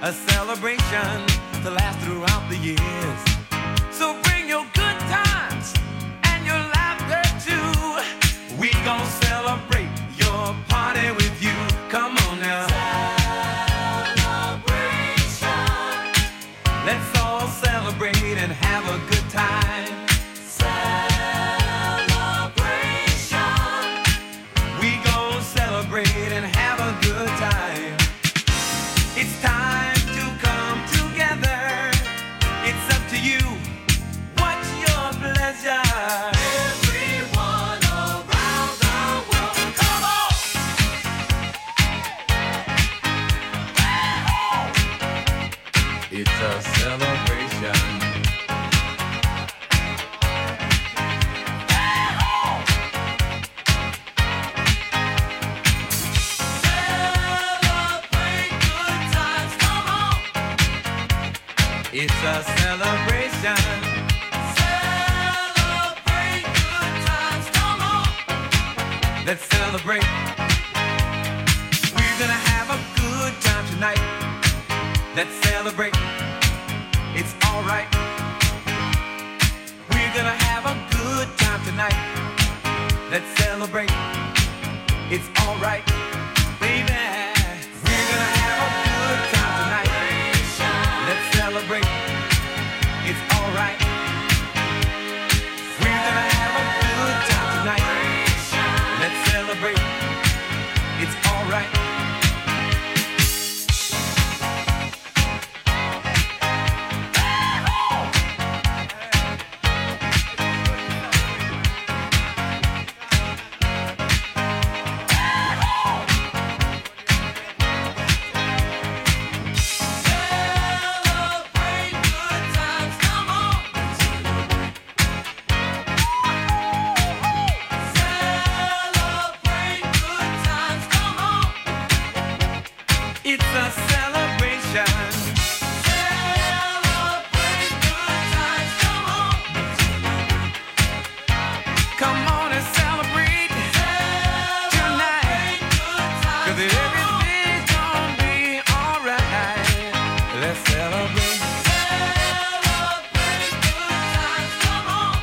a celebration to last throughout the years. So bring your good times and your laughter too. We gon' celebrate your party with you. Come on now. Celebration. Let's all celebrate and have a good time. Celebration. We gon' celebrate and have a good time. It's time to come together. It's up to you. What's your pleasure? Everyone around the world, come on! It's a celebration. Celebrate good times, come on! It's a celebration. Celebrate good times, come on! Let's celebrate. We're gonna have a good time tonight. Let's celebrate. It's alright. We're gonna have a good time tonight. Let's celebrate. It's alright, baby. We're gonna have a good time tonight. Let's celebrate. It's alright. We're gonna have a good time tonight. Let's celebrate. It's alright. Celebrate good times, come on. Celebrate good times, come on. It's a celebration. Celebrate good times, come on. Come on and celebrate tonight. 'Cause everything's gonna be alright. Let's celebrate. Celebrate good times, come on.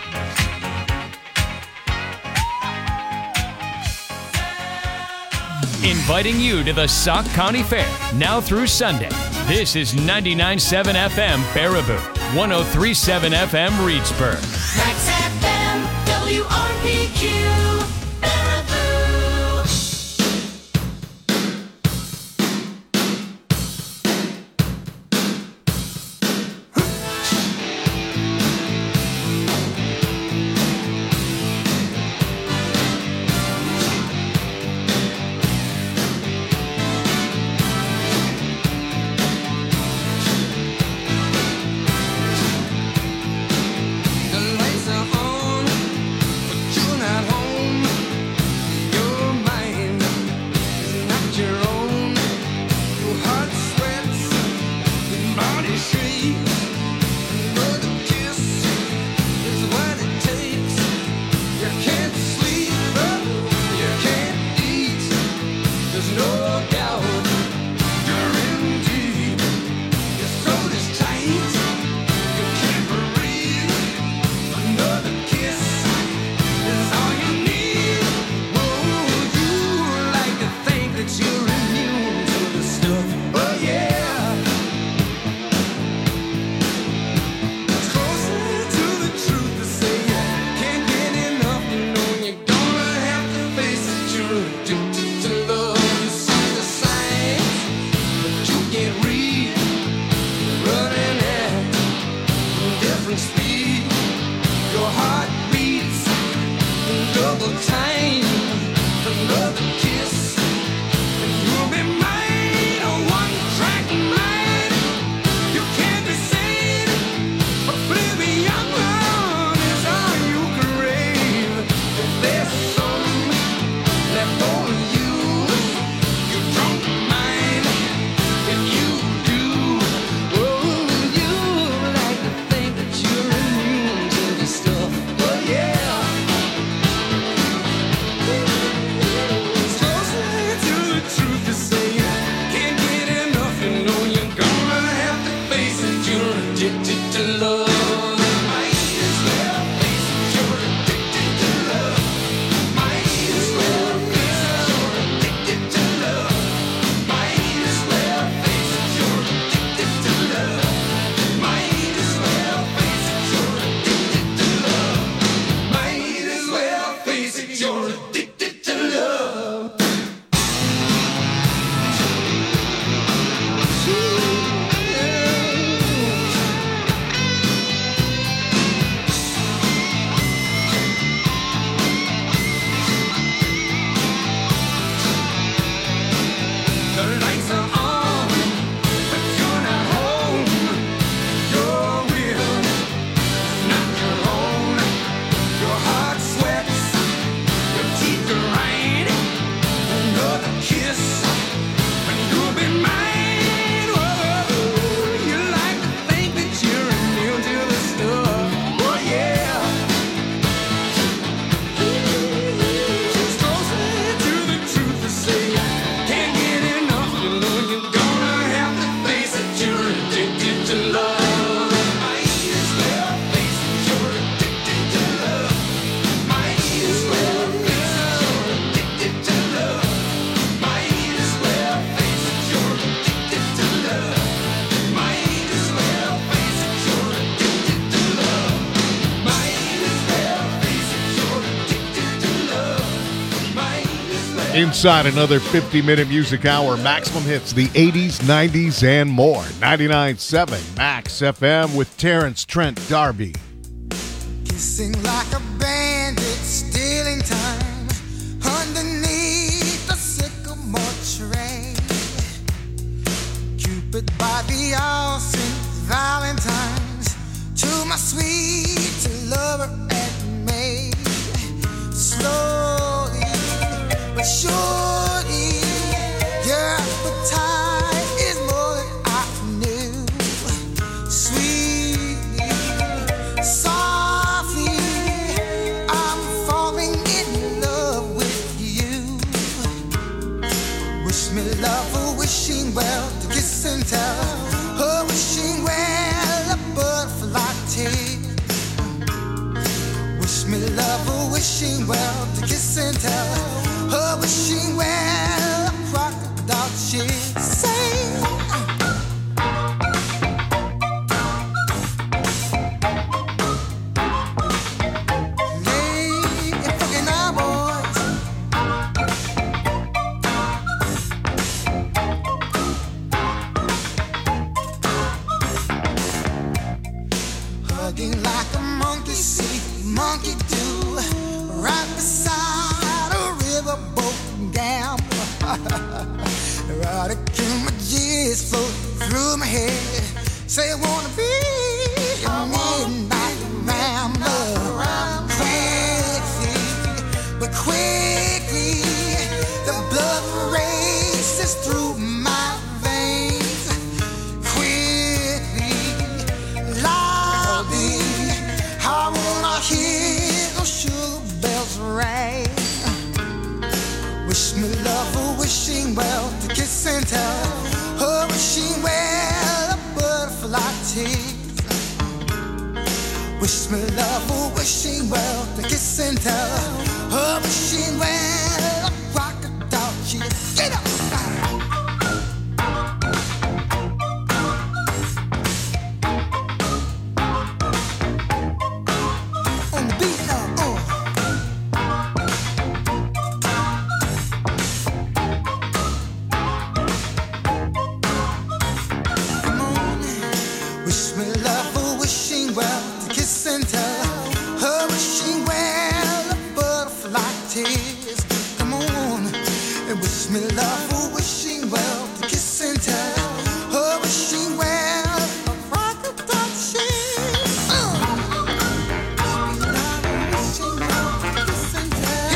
Inviting you to the Sauk County Fair, now through Sunday. This is 99.7 FM Baraboo, 103.7 FM Reedsburg. Max FM, WRPQ, Baraboo. The lights are on, but you're not home. Inside another 50-minute music hour, maximum hits, the 80s, 90s, and more. 99.7 Max FM with Terrence Trent D'Arby. Kissing like a bandit, stealing time underneath the sycamore tree. Cupid by the all St. Valentine's to my sweet lover and maid. Slowly but surely, your appetite is more than I knew. Sweetly, softly, I'm falling in love with you. Wish me love, a wishing well, to kiss and tell. A wishing well, a butterfly tear. Wish me love, a wishing well, to kiss and tell. A wishing well, a crocodile tear. Say, lay and fucking our boys. Hugging like a monkey see, monkey do, right beside a riverboat gambler. Right again, my G's float through my head. Say I wanna be a midnight rambler. Quickly, the blood races through my veins. Quickly, loudly, I wanna hear those sugar bells ring. Wish me love, a wishing well, to kiss and tell. A wishing well, a butterfly tear. Wish me love, a wishing well, to kiss and tell. A wishing well, a crocodile tear. Get up! On the beat now, Come on, wish me love, a wishing well, to kiss and tell. A wishing well, a butterfly tears. Come on, and wish me love, a wishing well, to kiss and tell. A wishing well, a crocodile tear. Wishing well, to kiss and tell.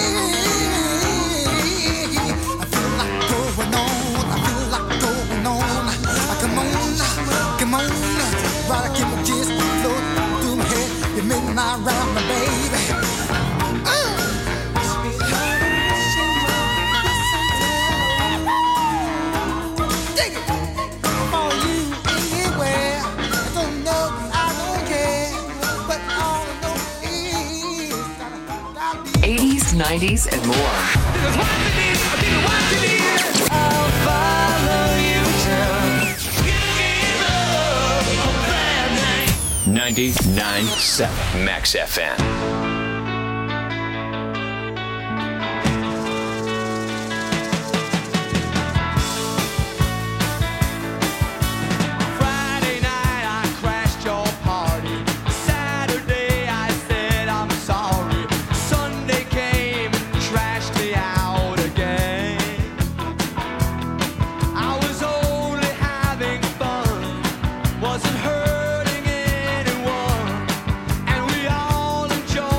I feel like going on. I feel like going on. Come on, right, I keep my kiss float through my head. You make my round, my baby. Dig it. For you anywhere. I don't know, I don't care. But all I know is that I'll be 80s, 90s, and more. I'll follow you till you give up a bad night. 99.7 Max FM. Friday night I crashed your party. Saturday I said I'm sorry. Sunday came and trashed me out again. I was only having fun, wasn't hurting anyone, and we all enjoyed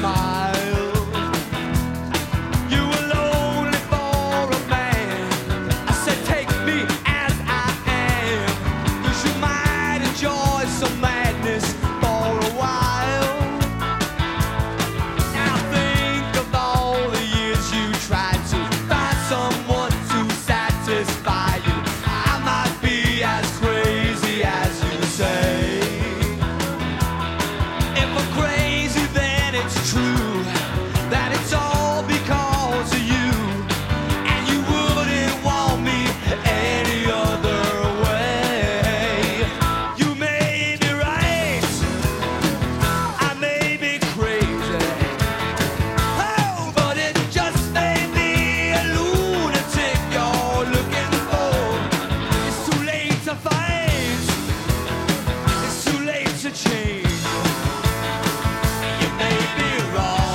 smile. You were lonely for a man. I said, take me as I am. 'Cause you might enjoy some madness for a while. Now think of all the years you tried to find someone to satisfy you. I might be as crazy as you say. If I'm crazy, then it's true that it's all because of you, and you wouldn't want me any other way. You may be right, I may be crazy, oh, but it just may be a lunatic you're looking for. It's too late to fight, it's too late to change. You may be wrong,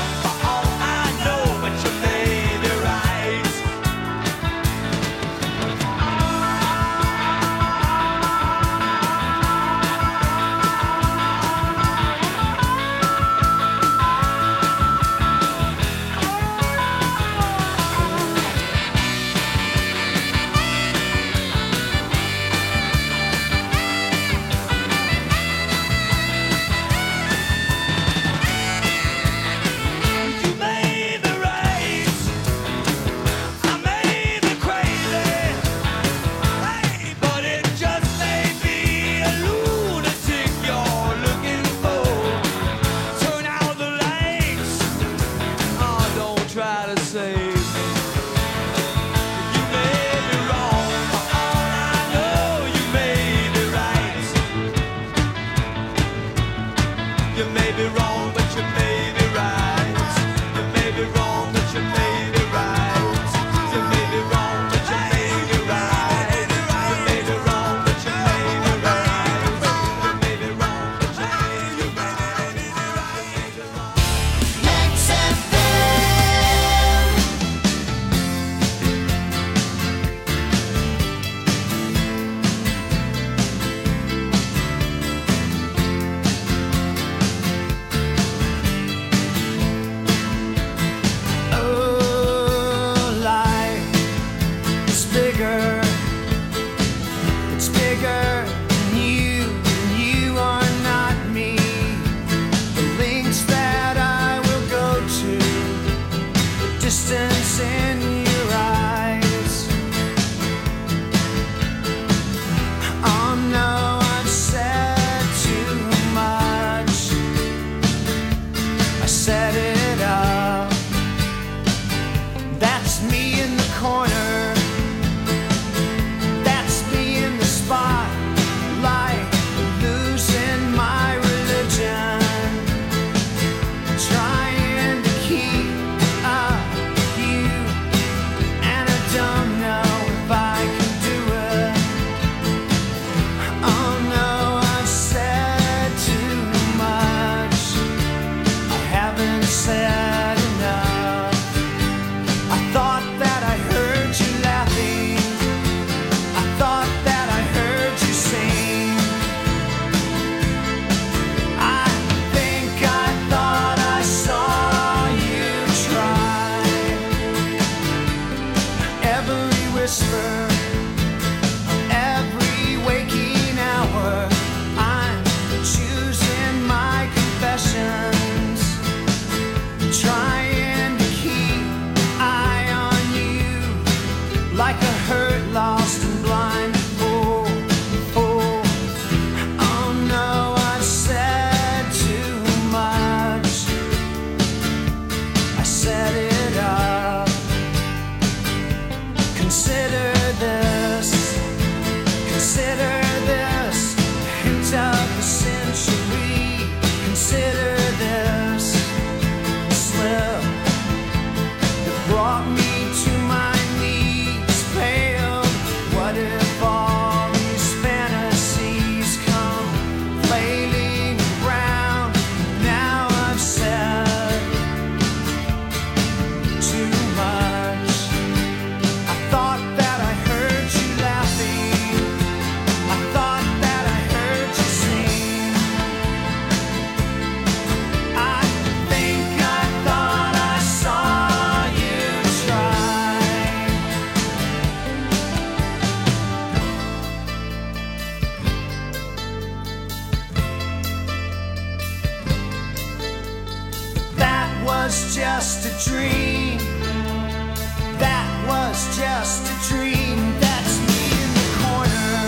was just a dream. That was just a dream. That's me in the corner.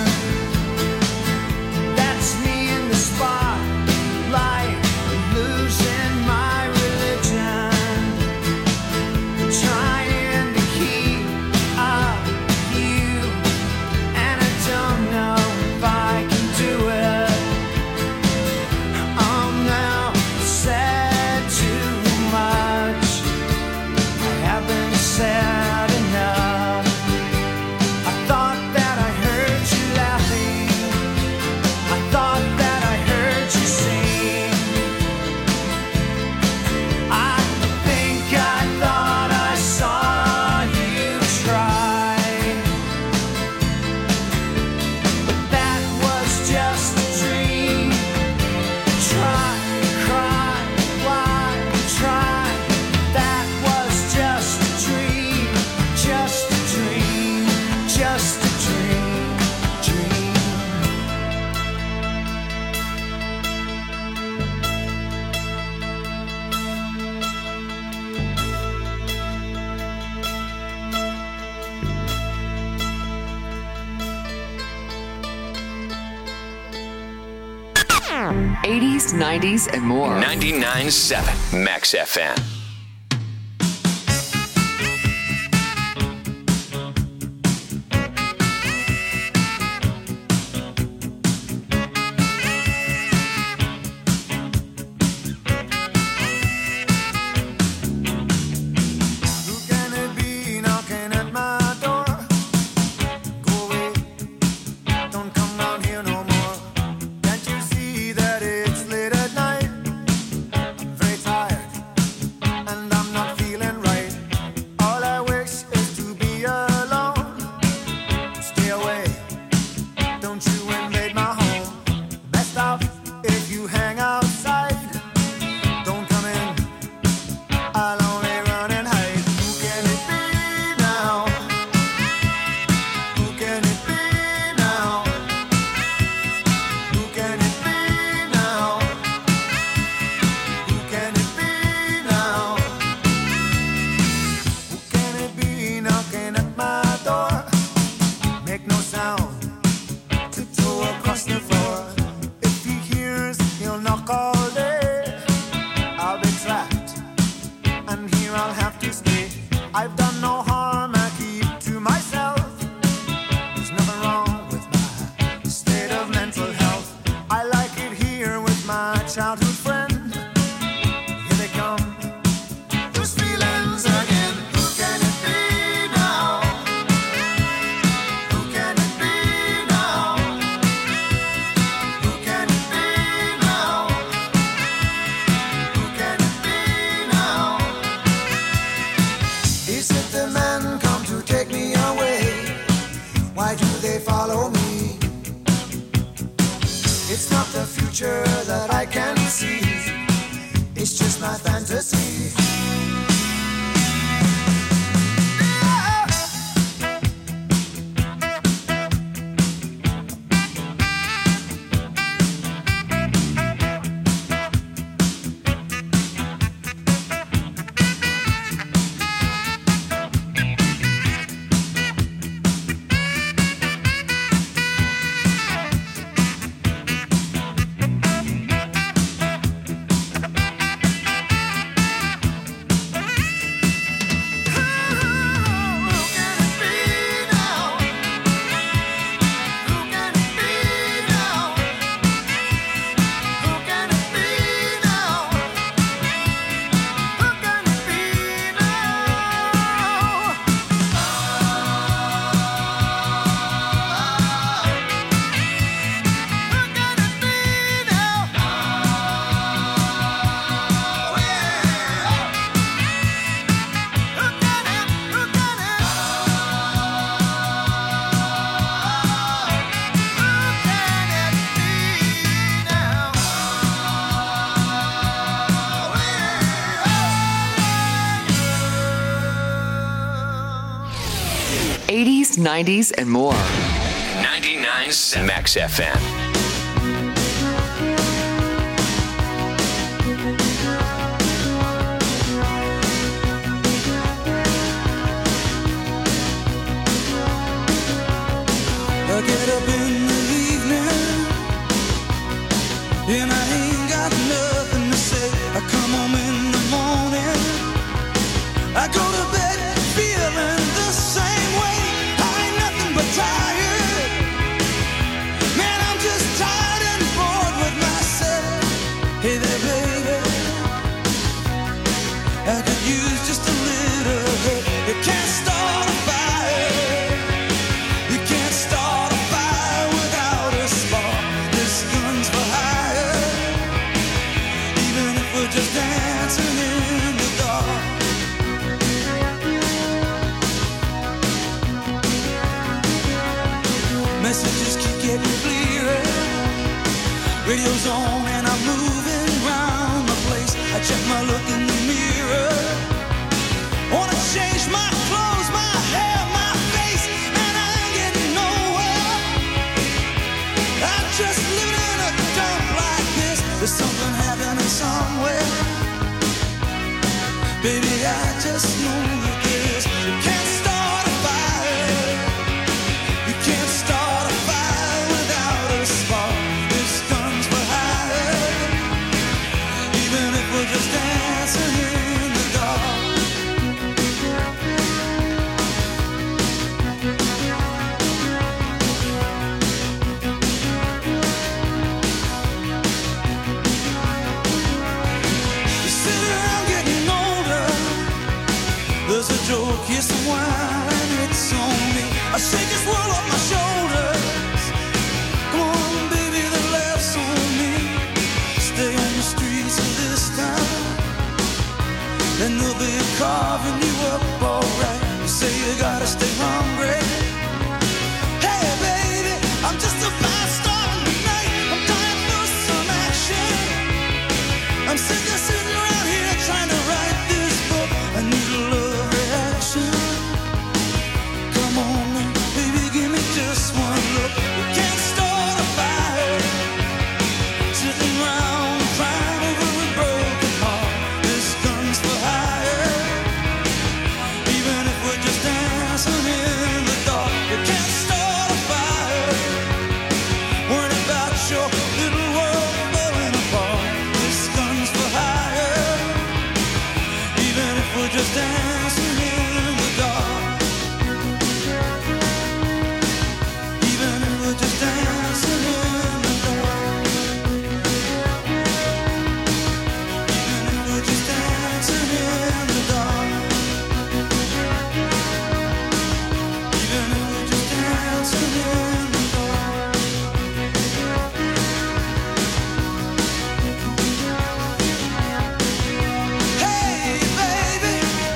That's me in the spotlight, losing my religion, trying to keep up with you, and I don't know if I can do it. I'm now said too much. I haven't said enough. I thought that I heard you laughing. I thought that I heard you sing. I think I thought I saw you try. But that was just a dream. Try, cry, why, try. That was just a dream. Just a dream. Just a dream. Dream. 80s, 90s, and more. 99.7 Max FM. Who can it be knocking at my door? Go away, don't come down here no more. Can't you see that it's late at night? I'm very tired, and I'm not feeling right. All I wish is to be alone. Stay away, don't you invade my home. Best off if you hang outside. Don't come in, I'll only run and hide. Who can it be now? Who can it be now? Who can it be now? Who can it be now? Who can it be knocking at my door? Make no sound, tiptoe across the floor. If he hears, he'll knock all day. I'll be trapped, and here I'll have to stay. I've done no harm, I keep to myself. There's nothing wrong with my state of mental health. I like it here with my childhood friend. Here they come, those feelings again. Who can it be now? Who can it be now? Who can it be now? Who can it be now? Is it the men come to take me away? Why do they follow me? It's not the future that I can see. It's just my fantasy. '80s, '90s, and more. 99.7 Max FM. I could use just a little help. You can't start a fire. You can't start a fire without a spark. This gun's for hire. Even if we're just dancing in the dark. Messages keep getting clearer. Radio's on and I'm moving around the place. I check my look in the mirror. Wanna change my clothes, my hair, my face, and I ain't getting nowhere. I'm just living in a dump like this. There's something happening somewhere. Baby, I just know that this. You can't start a fire. You can't start a fire without a spark. This gun's for hire. Even if we're just dancing in the dark. You sit around getting older. There's a joke, here's some wine, and it's on me. I shake this world off my shoulders. Come on, baby, the laughs on me. Stay on the streets of this town, and they'll be carving you up alright. You say you gotta stay hungry. Hey, baby, I'm just a fast star tonight. I'm dying for some action. I'm sick of sitting around here trying to write this book. I need a love reaction. Come on, baby, give me just one look. You can't start a fire. Sitting around crying over a broken heart. This gun's for hire. Even if we're just dancing in the dark. You can't start a fire. Worrying about your little world falling apart. This gun's for hire. Even if we're just dancing in the dark. Even if we're just dancing in the dark. Even if we're just dancing in the dark. Even if we're just dancing in the dark. Hey, baby.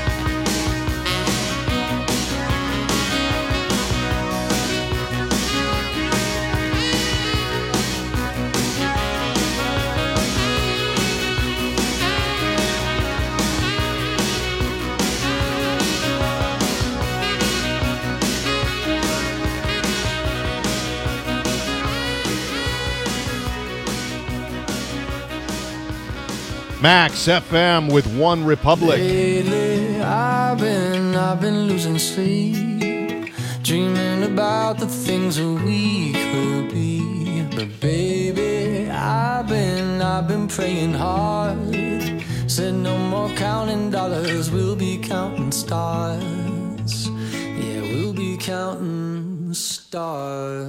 Max FM with One Republic. Lately, I've been losing sleep, dreaming about the things that we could be. But baby, I've been praying hard. Said no more counting dollars, we'll be counting stars. Yeah, we'll be counting stars.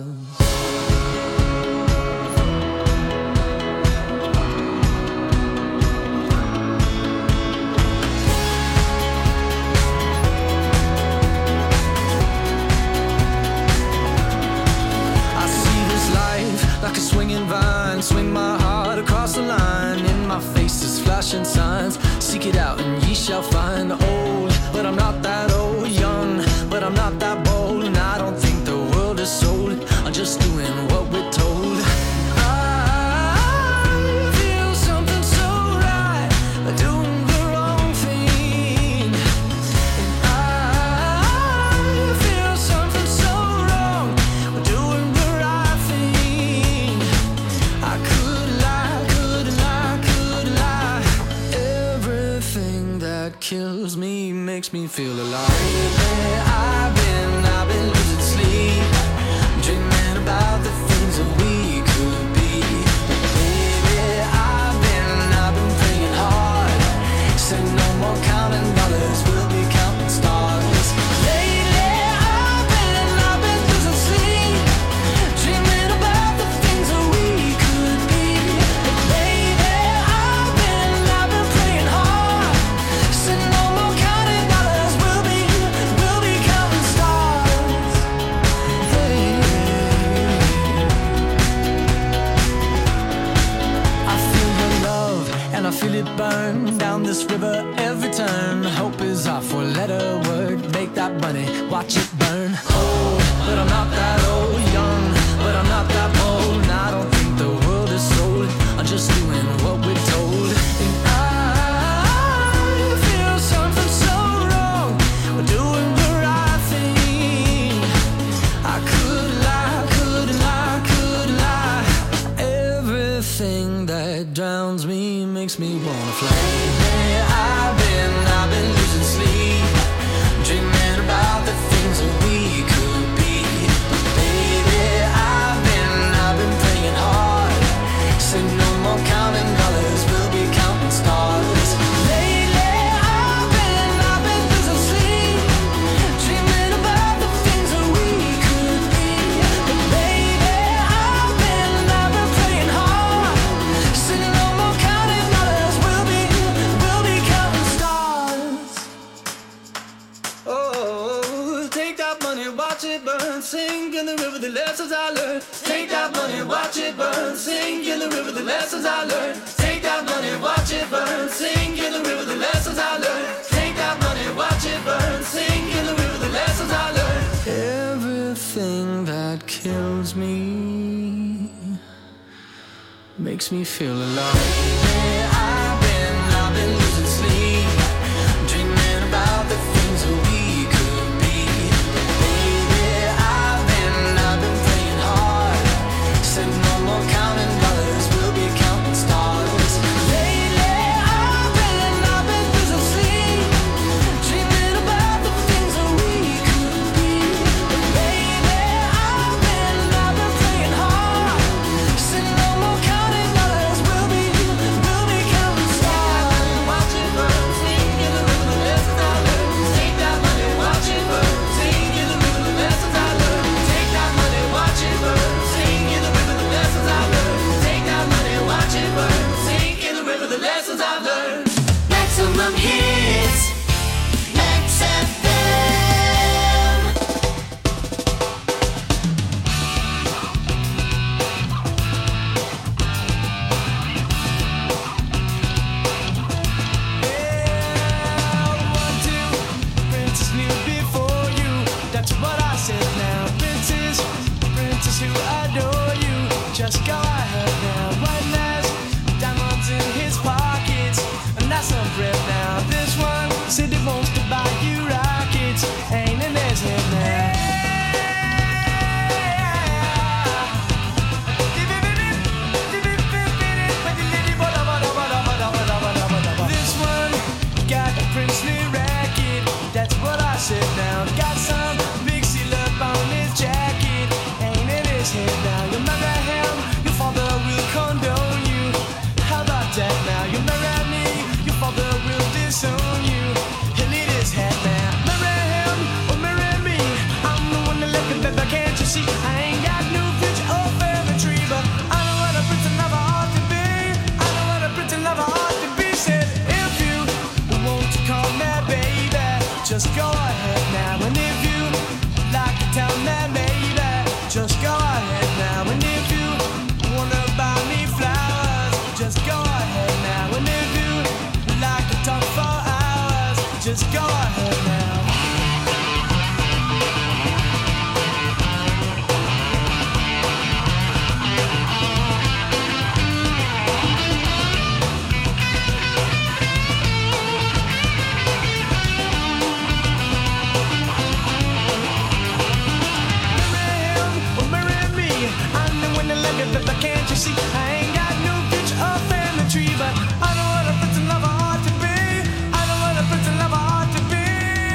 Like a swinging vine, swing my heart across the line. In my face is flashing signs. Seek it out and ye shall find. Old, but I'm not that old. Young, but I'm not that bold. And I don't think the world is sold. I'm just doing what we're told. I feel something so right, doing the wrong thing. And I feel something so wrong, doing the right thing. I could lie. Everything that kills me makes me feel alive. Lately, I've been losing sleep, dreaming about the things that we could be. Baby, I've been praying hard. Said no more counting dollars, we'll be counting stars. Lately, I've been losing sleep, dreaming about the things that we could be. Baby, I've been praying hard. Said river every turn. Hope is our four-letter word. Make that money, watch it burn. Old, but I'm not that old. Young, but I'm not that bold. And I don't think the world is sold. I'm just doing what we're told. And I feel something so wrong. We're doing the right thing. I could lie, couldn't lie, couldn't lie. Everything that drowns me makes me wanna fly. I've been losing sleep, dreaming about the things that we could be. Baby, I've been praying hard. Said no more counting dollars, we'll be counting stars. Lately, I've been losing sleep, dreaming about the things that we could be. But baby, I've been praying hard. Said no more counting dollars, we'll be counting stars. Oh, take that money, watch it burn, sing in the river the lessons I learned. Take that money, watch it burn, sing in the river the lessons I learned. Take that money, watch it burn, sing in the river the lessons I learned. Take that money, watch it burn, sing in the river the lessons I learned. Everything that kills me makes me feel alive. I've been losing sleep, dreaming about the things that we could be. Baby, I've been praying hard. Said no more counting dollars, we'll be counting stars. Lately, I've been losing sleep, dreaming about the things that we could be. Baby, I've been praying hard. Said no more counting dollars, we'll be counting stars. Watch it burn, sing in the river the lessons I learned. Take that money, watch it burn, sing in the river the lessons I learned. Take that money, watch it burn, sing in the river the lessons I learned. Take that money, watch it burn, sing in the river the lessons I learned. Maximum hits. Max FM. One, two, Princess knew before you. That's what I said now. Princess who adore you. Just go ahead now. One last diamonds in his pockets, and that's some bread now. This one said he wants to buy you rockets. Ain't in his head now. This one got a princely racket. That's what I said now. Got some big seal up on his jacket. Ain't in his head now. You marry him, your father will condone you. How about that now? You marry me, your father will disown you. He'll eat his head now. Marry him or marry me. I'm the one that left him, baby, can't you see? I ain't got no future or family tree, but I know what a prince lover ought to be. I know what a prince lover ought to be. Said if you want to call me baby, just go ahead now. And if you like to tell me maybe, just go ahead now. And if you wanna buy me flowers, just go ahead now. And if you like to talk for hours, just go ahead now. Marry him or marry me. I'm the one that love you, but can't you see? I ain't got no future or family tree, but I know what a prince and lover ought to be. I know what a prince and lover ought to be.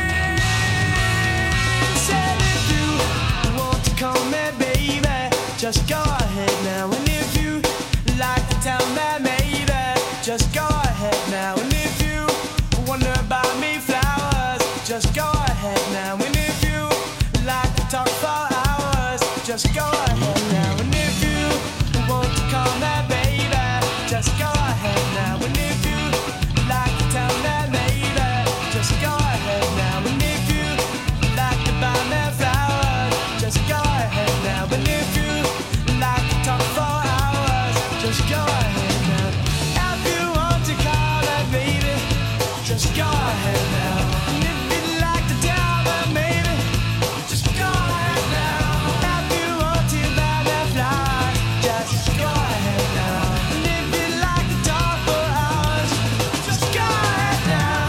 just go ahead now. And if you'd like to tell them, maybe, just go ahead now. If you want to buy their flies, just go ahead now. And if you'd like to talk for hours, just go ahead now.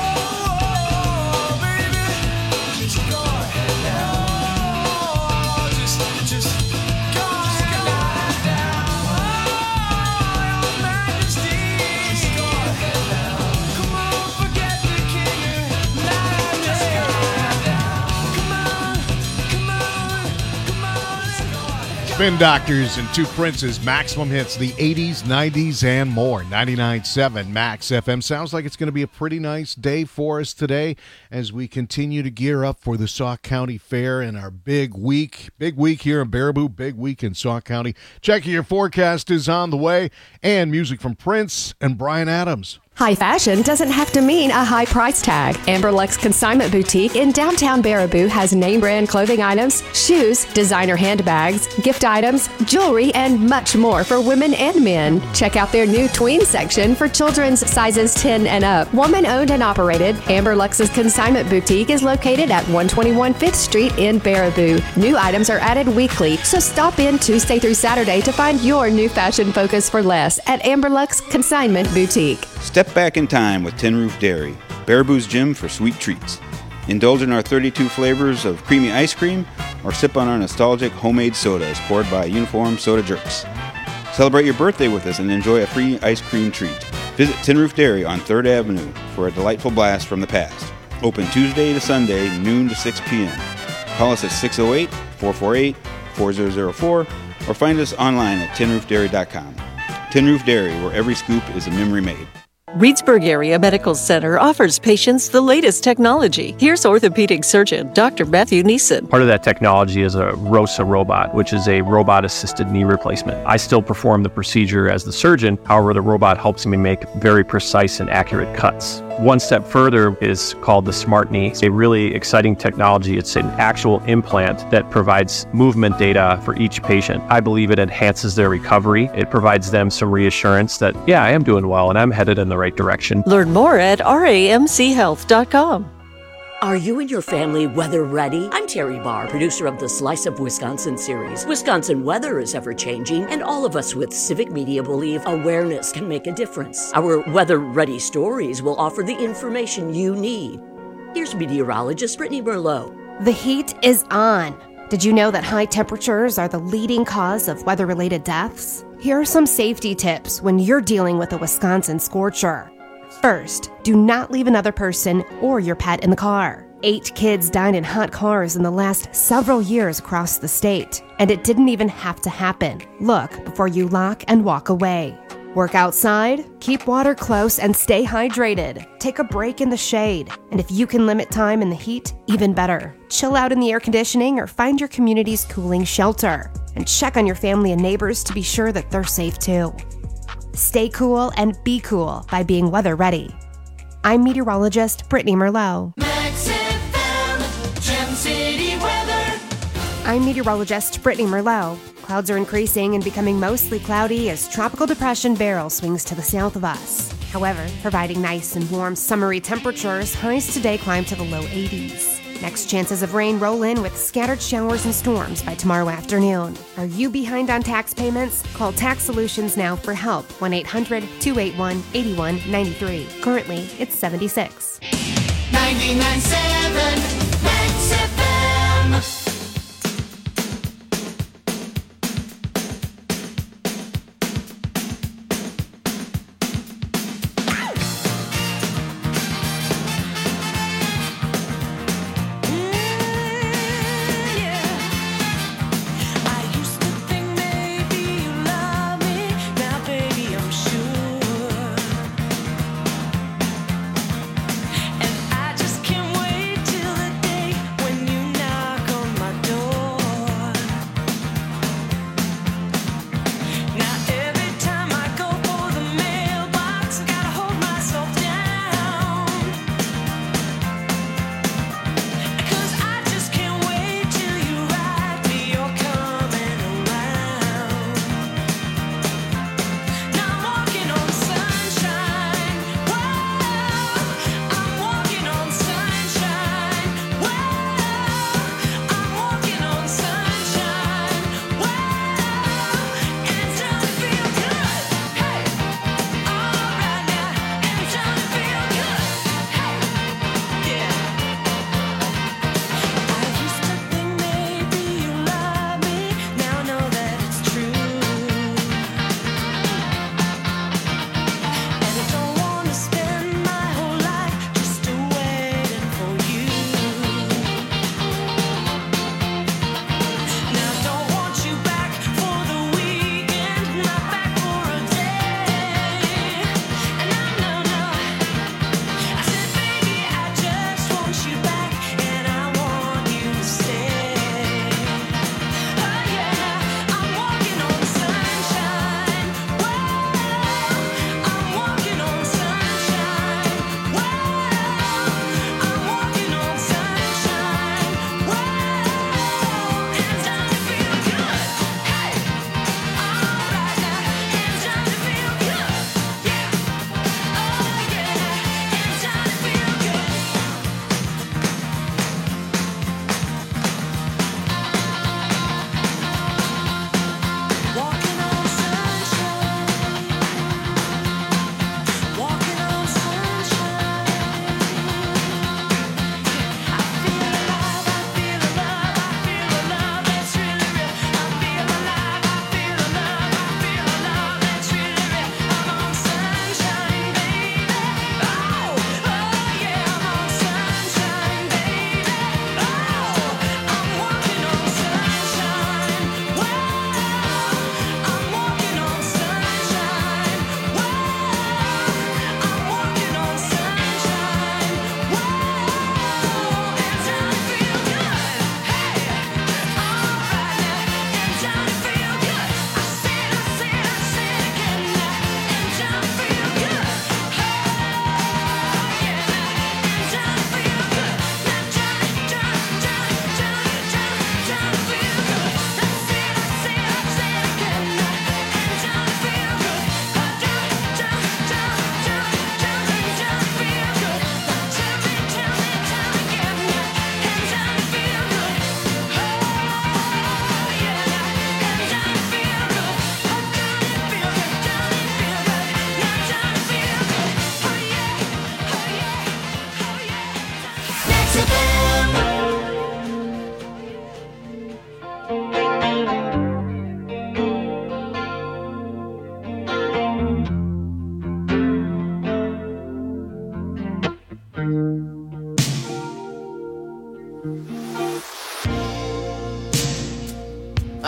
Oh, baby, just go ahead now. Oh, just go ahead now. Oh, Your Majesty, just go ahead now. Come on, forget the king. Just go ahead now. Come on, come on, let's go ahead. Spin Doctors and Two Princes, Maximum Hits, the 80s, 90s, and more. 99.7 Max FM. Sounds like it's going to be a pretty nice day for us today as we continue to gear up for the Sauk County Fair and our big week. Big week here in Baraboo, big week in Sauk County. Checking your forecast is on the way, and music from Prince and Bryan Adams. High fashion doesn't have to mean a high price tag. Amberlux Consignment Boutique in downtown Baraboo has name brand clothing items, shoes, designer handbags, gift items, jewelry, and much more for women and men. Check out their new tween section for children's sizes 10 and up. Woman owned and operated, Amberlux's Consignment Boutique is located at 121 5th Street in Baraboo. New items are added weekly, so stop in Tuesday through Saturday to find your new fashion focus for less at Amberlux Consignment Boutique. Step back in time with Tin Roof Dairy, Baraboo's gym for sweet treats. Indulge in our 32 flavors of creamy ice cream or sip on our nostalgic homemade sodas poured by uniformed soda jerks. Celebrate your birthday with us and enjoy a free ice cream treat. Visit Tin Roof Dairy on 3rd Avenue for a delightful blast from the past. Open Tuesday to Sunday, noon to 6 p.m. Call us at 608-448-4004 or find us online at tinroofdairy.com. Tin Roof Dairy, where every scoop is a memory made. Reedsburg Area Medical Center offers patients the latest technology. Here's orthopedic surgeon Dr. Matthew Neeson. Part of that technology is a ROSA robot, which is a robot-assisted knee replacement. I still perform the procedure as the surgeon. However, the robot helps me make very precise and accurate cuts. One step further is called the Smart Knee. It's a really exciting technology. It's an actual implant that provides movement data for each patient. I believe it enhances their recovery. It provides them some reassurance that, yeah, I am doing well and I'm headed in the right direction. Learn more at ramchealth.com. Are you and your family weather ready? I'm Terry Barr, producer of the Slice of Wisconsin series. Wisconsin weather is ever changing, and all of us with civic media believe awareness can make a difference. Our weather ready stories will offer the information you need. Here's meteorologist Brittany Merlot. The heat is on. Did you know that high temperatures are the leading cause of weather-related deaths? Here are some safety tips when you're dealing with a Wisconsin scorcher. First, do not leave another person or your pet in the car. 8 kids died in hot cars in the last several years across the state, and it didn't even have to happen. Look before you lock and walk away. Work outside, keep water close, and stay hydrated. Take a break in the shade, and if you can limit time in the heat, even better. Chill out in the air conditioning or find your community's cooling shelter, and check on your family and neighbors to be sure that they're safe too. Stay cool and be cool by being weather ready. I'm meteorologist Brittany Merlot. Max FM, Gem City weather. I'm meteorologist Brittany Merlot. Clouds are increasing and becoming mostly cloudy as Tropical Depression Beryl swings to the south of us. However, providing nice and warm summery temperatures, highs today climb to the low 80s. Next chances of rain roll in with scattered showers and storms by tomorrow afternoon. Are you behind on tax payments? Call Tax Solutions now for help. 1-800-281-8193. Currently, it's 76. 99.7 Max FM. And I just can't wait till the day when you knock on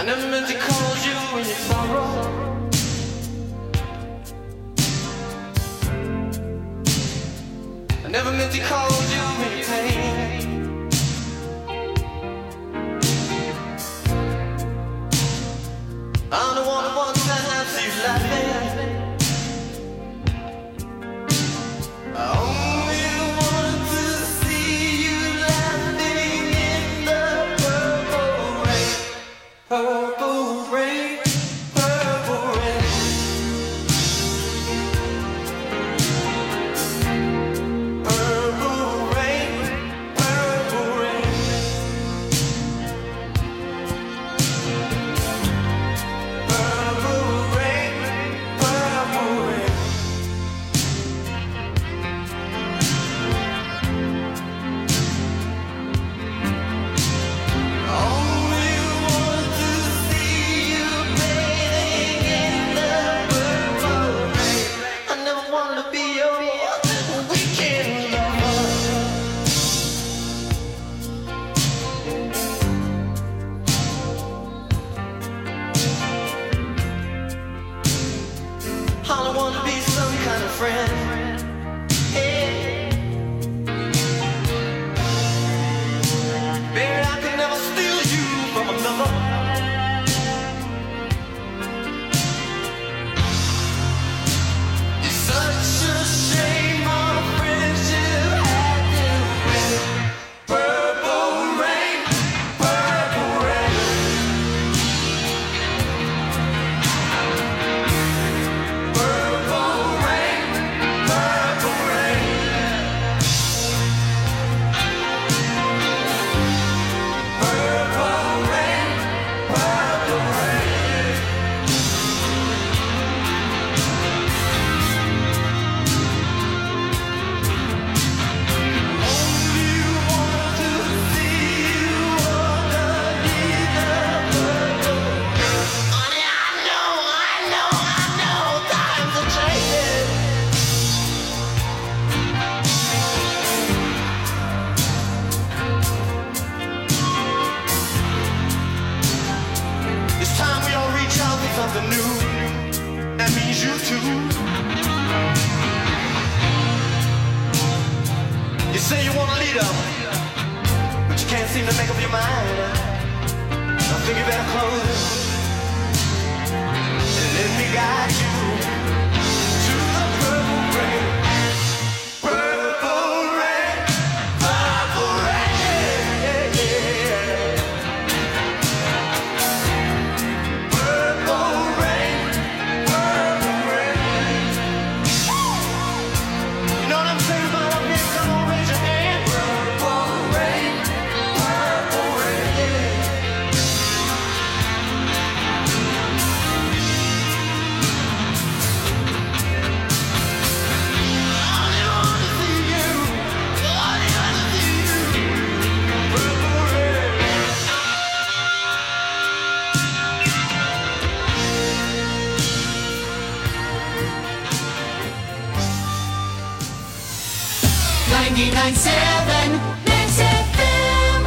I never meant to call you when you sorrow. I never meant to call you when you pain. I'm the one who wants to have you laughing. I only want to see you laughing in the purple rain. Purple rain, purple rain. Purple rain, purple rain. Purple rain, purple rain. Only want to see you bathing in the purple rain. I never wanted to be your weekend lover. I don't want to be some kind of friend. Hey. Baby, I could never steal you from another. It's such a shame our friendship had to end. Purple rain, purple rain. Purple rain, purple rain. Purple rain, purple rain. Only want to see you underneath the purple rain. Honey, I know, times are changing. It's time we all reach out for something new. That means you too. You say you want a leader, but you can't seem to make up your mind. I think you better close it and let me guide you to the purple rain. Purple rain, purple rain. Purple rain, purple rain. You know what I'm saying about up here? Come on, raise your hand. Purple rain, purple rain. I want to see you. I want to see you. Purple rain. 99.7 Mix FM.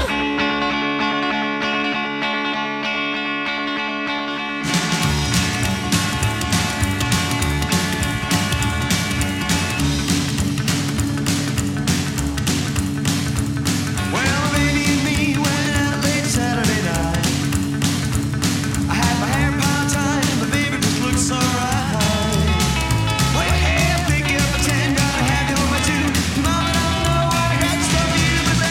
Well, they need me when out late Saturday night. I had my hair piled tight, but baby just looks alright. Well, pick up a 10, gotta have you on my two. Mama, don't know what I got stuff for you, but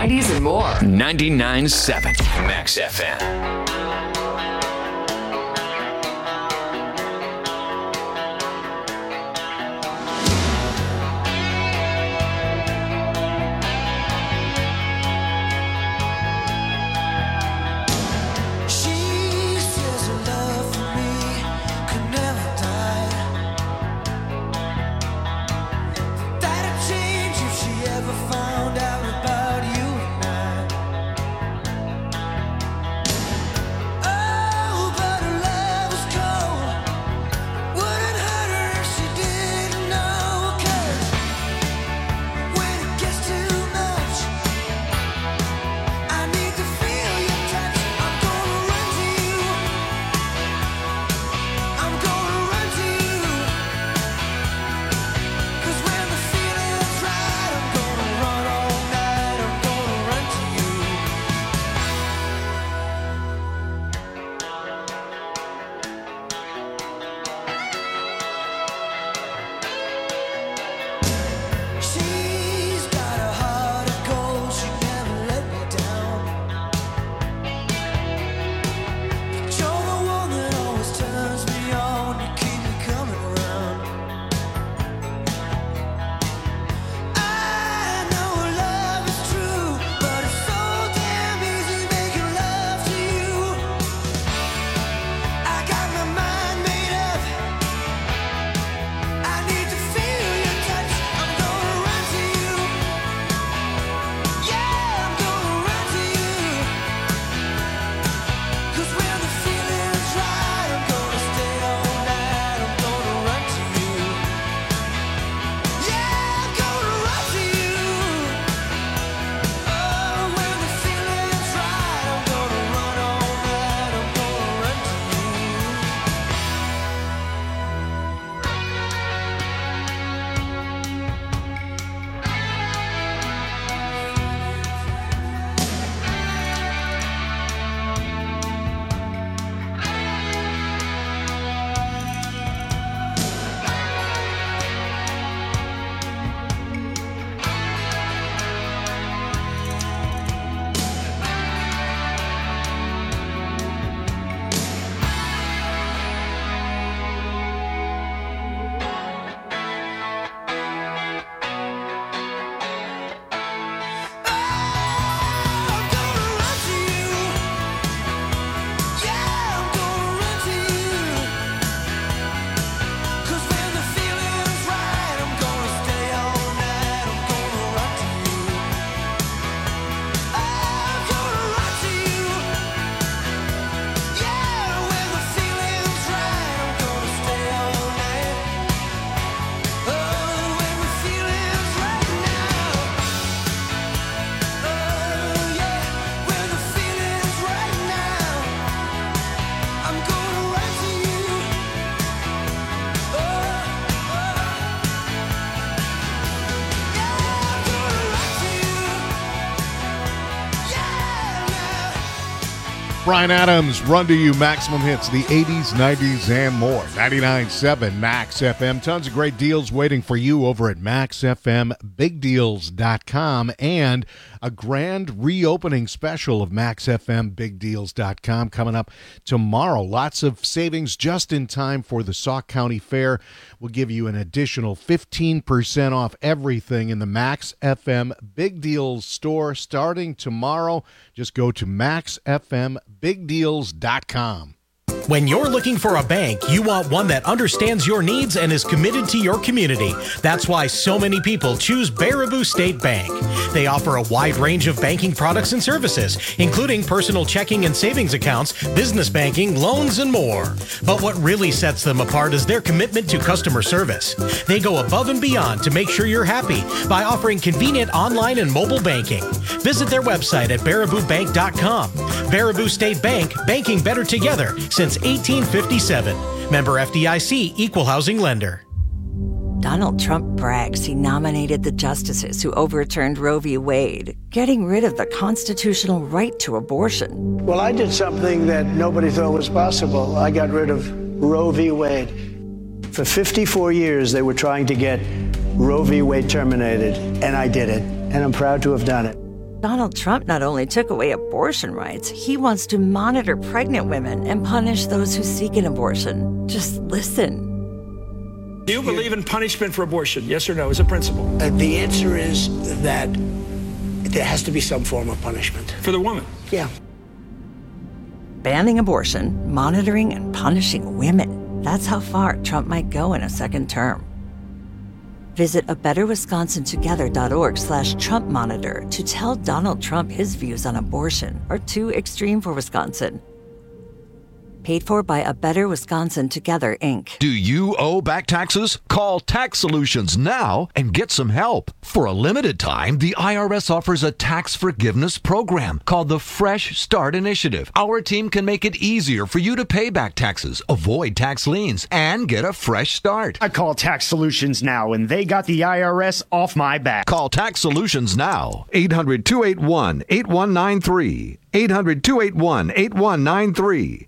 90s and more. 99.7 Max FM. Bryan Adams, Run to You, Maximum Hits, the 80s, 90s, and more. 99.7 Max FM. Tons of great deals waiting for you over at MaxFMBigDeals.com, and a grand reopening special of MaxFMBigDeals.com coming up tomorrow. Lots of savings just in time for the Sauk County Fair. We'll give you an additional 15% off everything in the Max FM Big Deals store starting tomorrow. Just go to MaxFMBigDeals.com. When you're looking for a bank, you want one that understands your needs and is committed to your community. That's why so many people choose Baraboo State Bank. They offer a wide range of banking products and services, including personal checking and savings accounts, business banking, loans, and more. But what really sets them apart is their commitment to customer service. They go above and beyond to make sure you're happy by offering convenient online and mobile banking. Visit their website at baraboobank.com. Baraboo State Bank, banking better together since 1857. Member FDIC, Equal Housing Lender. Donald Trump brags he nominated the justices who overturned Roe v. Wade, getting rid of the constitutional right to abortion. Well, I did something that nobody thought was possible. I got rid of Roe v. Wade. For 54 years, they were trying to get Roe v. Wade terminated, and I did it, and I'm proud to have done it. Donald Trump not only took away abortion rights, he wants to monitor pregnant women and punish those who seek an abortion. Just listen. Do you believe in punishment for abortion? Yes or no, as a principle? The answer is that there has to be some form of punishment. For the woman? Yeah. Banning abortion, monitoring, and punishing women. That's how far Trump might go in a second term. Visit abetterwisconsintogether.org/Trump Monitor to tell Donald Trump his views on abortion are too extreme for Wisconsin. Paid for by A Better Wisconsin Together, Inc. Do you owe back taxes? Call Tax Solutions now and get some help. For a limited time, the IRS offers a tax forgiveness program called the Fresh Start Initiative. Our team can make it easier for you to pay back taxes, avoid tax liens, and get a fresh start. I call Tax Solutions now, and they got the IRS off my back. Call Tax Solutions now. 800-281-8193. 800-281-8193.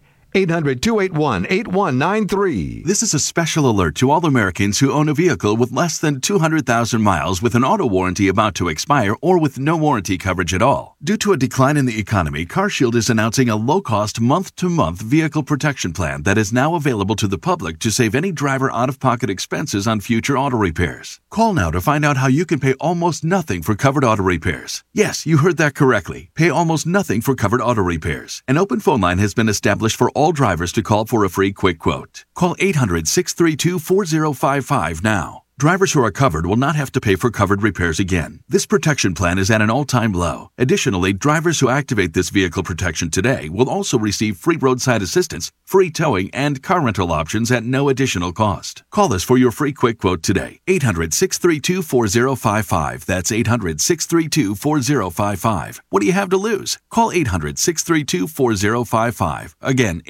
800-281-8193. This is a special alert to all Americans who own a vehicle with less than 200,000 miles with an auto warranty about to expire or with no warranty coverage at all. Due to a decline in the economy, CarShield is announcing a low-cost month-to-month vehicle protection plan that is now available to the public to save any driver out-of-pocket expenses on future auto repairs. Call now to find out how you can pay almost nothing for covered auto repairs. Yes, you heard that correctly. Pay almost nothing for covered auto repairs. An open phone line has been established for all drivers to call for a free quick quote. Call 800-632-4055 now. Drivers who are covered will not have to pay for covered repairs again. This protection plan is at an all-time low. Additionally, drivers who activate this vehicle protection today will also receive free roadside assistance, free towing, and car rental options at no additional cost. Call us for your free quick quote today. 800-632-4055. That's 800-632-4055. What do you have to lose? Call 800-632-4055. Again,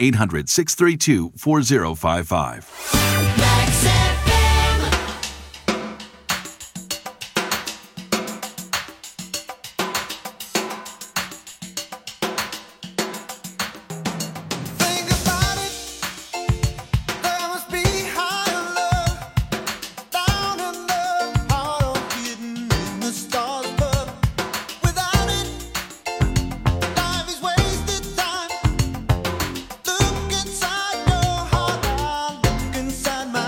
800-632-4055. Inside my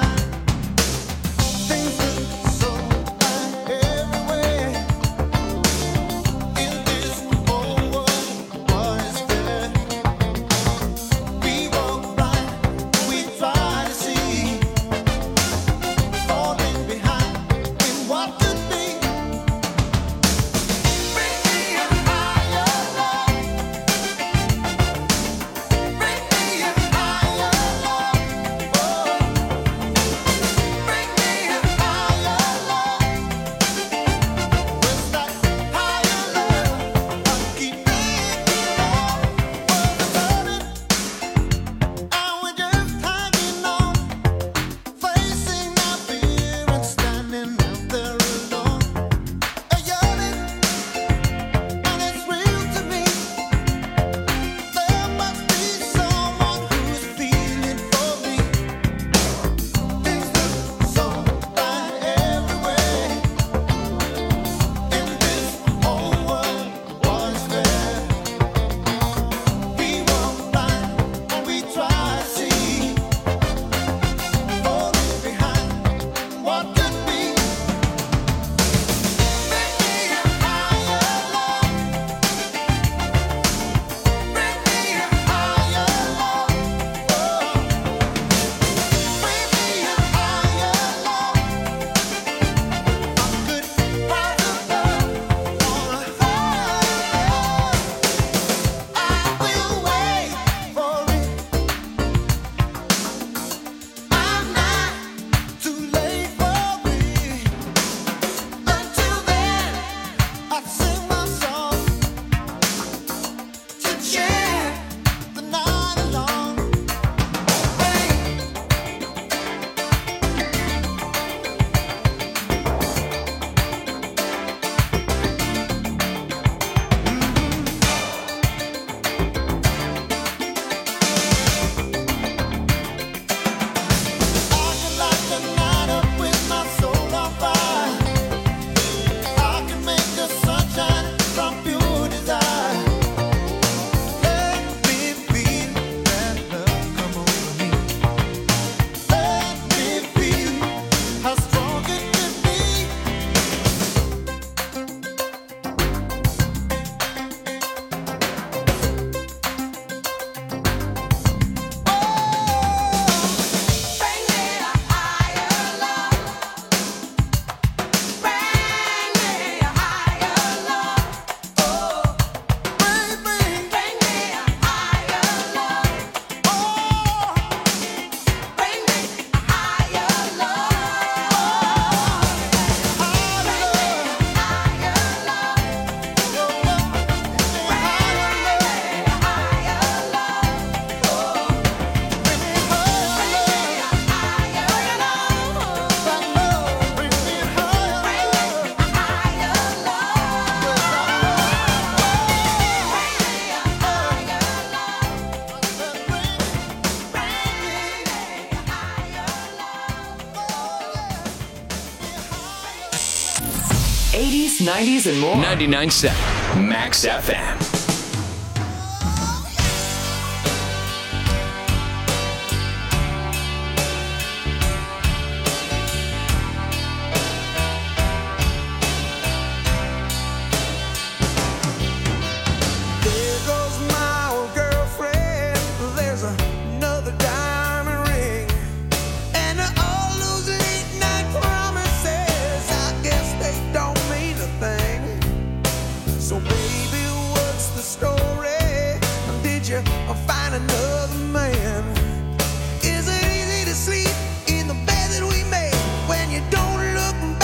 80s, 90s, and more. 99.7 Max FM. Find another